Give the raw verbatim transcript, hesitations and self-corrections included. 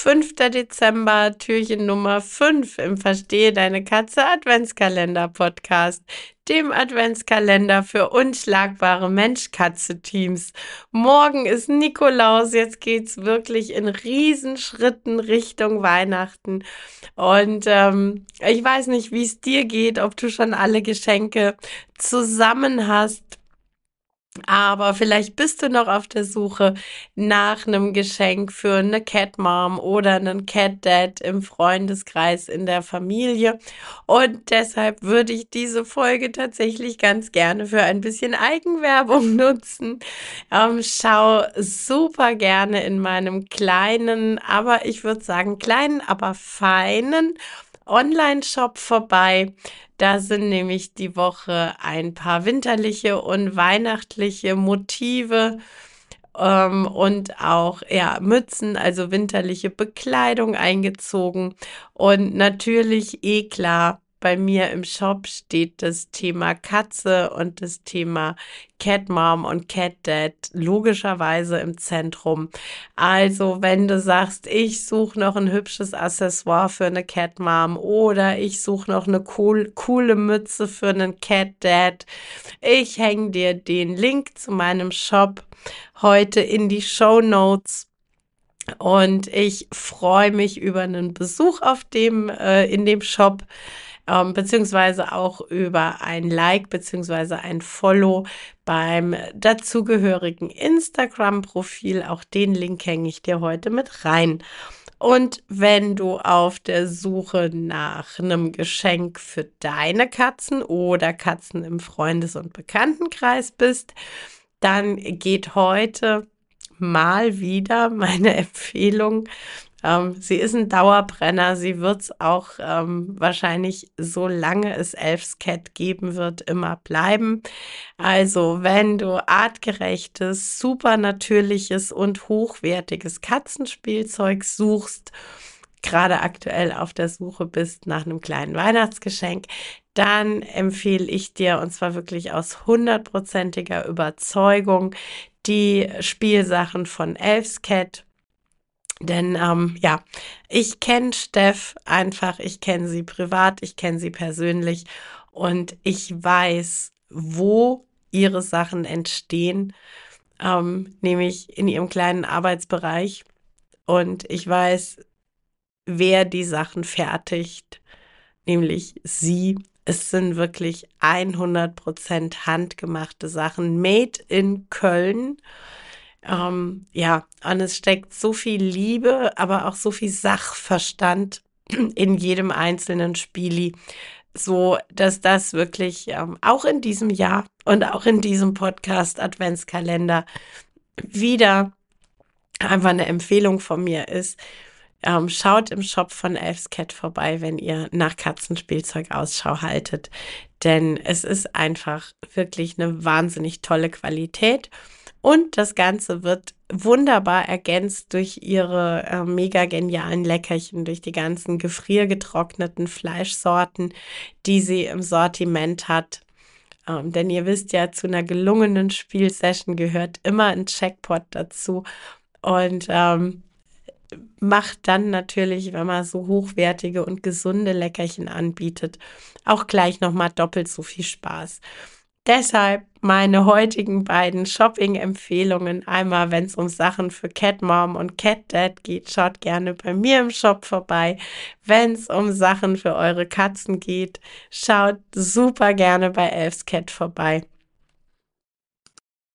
fünfter Dezember, Türchen Nummer fünf im Verstehe deine Katze Adventskalender-Podcast, dem Adventskalender für unschlagbare Mensch-Katze-Teams. Morgen ist Nikolaus, jetzt geht's wirklich in Riesenschritten Richtung Weihnachten. Und ähm, ich weiß nicht, wie es dir geht, ob du schon alle Geschenke zusammen hast. Aber vielleicht bist du noch auf der Suche nach einem Geschenk für eine Cat Mom oder einen Cat Dad im Freundeskreis, in der Familie. Und deshalb würde ich diese Folge tatsächlich ganz gerne für ein bisschen Eigenwerbung nutzen. Ähm, schau super gerne in meinem kleinen, aber ich würde sagen kleinen, aber feinen Online-Shop vorbei. Da sind nämlich die Woche ein paar winterliche und weihnachtliche Motive ähm, und auch ja, Mützen, also winterliche Bekleidung eingezogen. Und natürlich, eh klar, bei mir im Shop steht das Thema Katze und das Thema Cat Mom und Cat Dad logischerweise im Zentrum. Also, wenn du sagst, ich suche noch ein hübsches Accessoire für eine Cat Mom oder ich suche noch eine cool, coole Mütze für einen Cat Dad, ich hänge dir den Link zu meinem Shop heute in die Show Notes. Und ich freue mich über einen Besuch auf dem, äh, in dem Shop, ähm, beziehungsweise auch über ein Like, beziehungsweise ein Follow beim dazugehörigen Instagram-Profil. Auch den Link hänge ich dir heute mit rein. Und wenn du auf der Suche nach einem Geschenk für deine Katzen oder Katzen im Freundes- und Bekanntenkreis bist, dann geht heute mal wieder meine Empfehlung. Ähm, sie ist ein Dauerbrenner. Sie wird es auch ähm, wahrscheinlich, solange es Elf's Cat geben wird, immer bleiben. Also, wenn du artgerechtes, supernatürliches und hochwertiges Katzenspielzeug suchst, gerade aktuell auf der Suche bist nach einem kleinen Weihnachtsgeschenk, dann empfehle ich dir, und zwar wirklich aus hundertprozentiger Überzeugung, die Spielsachen von Elf's Cat. Denn ähm, ja, ich kenne Steff einfach, ich kenne sie privat, ich kenne sie persönlich und ich weiß, wo ihre Sachen entstehen, ähm, nämlich in ihrem kleinen Arbeitsbereich. Und ich weiß, wer die Sachen fertigt, nämlich sie. Es sind wirklich hundert Prozent handgemachte Sachen, made in Köln. Ähm, ja, und es steckt so viel Liebe, aber auch so viel Sachverstand in jedem einzelnen Spieli, so dass das wirklich ähm, auch in diesem Jahr und auch in diesem Podcast Adventskalender wieder einfach eine Empfehlung von mir ist. Ähm, schaut im Shop von Elf's Cat vorbei, wenn ihr nach Katzenspielzeug Ausschau haltet. Denn es ist einfach wirklich eine wahnsinnig tolle Qualität. Und das Ganze wird wunderbar ergänzt durch ihre äh, mega genialen Leckerchen, durch die ganzen gefriergetrockneten Fleischsorten, die sie im Sortiment hat. Ähm, denn ihr wisst ja, zu einer gelungenen Spielsession gehört immer ein Checkpot dazu. Und ähm, macht dann natürlich, wenn man so hochwertige und gesunde Leckerchen anbietet, auch gleich nochmal doppelt so viel Spaß. Deshalb meine heutigen beiden Shopping-Empfehlungen. Einmal, wenn es um Sachen für Cat Mom und Cat Dad geht, schaut gerne bei mir im Shop vorbei. Wenn es um Sachen für eure Katzen geht, schaut super gerne bei Elf's Cat vorbei.